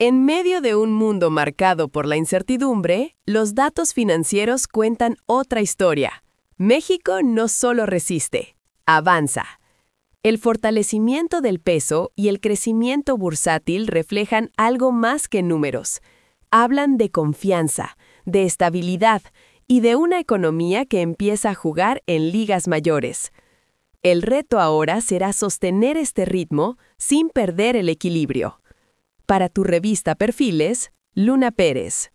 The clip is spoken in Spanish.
En medio de un mundo marcado por la incertidumbre, los datos financieros cuentan otra historia. México no solo resiste, avanza. El fortalecimiento del peso y el crecimiento bursátil reflejan algo más que números. Hablan de confianza, de estabilidad y de una economía que empieza a jugar en ligas mayores. El reto ahora será sostener este ritmo sin perder el equilibrio. Para tu revista Perfiles, Luna Pérez.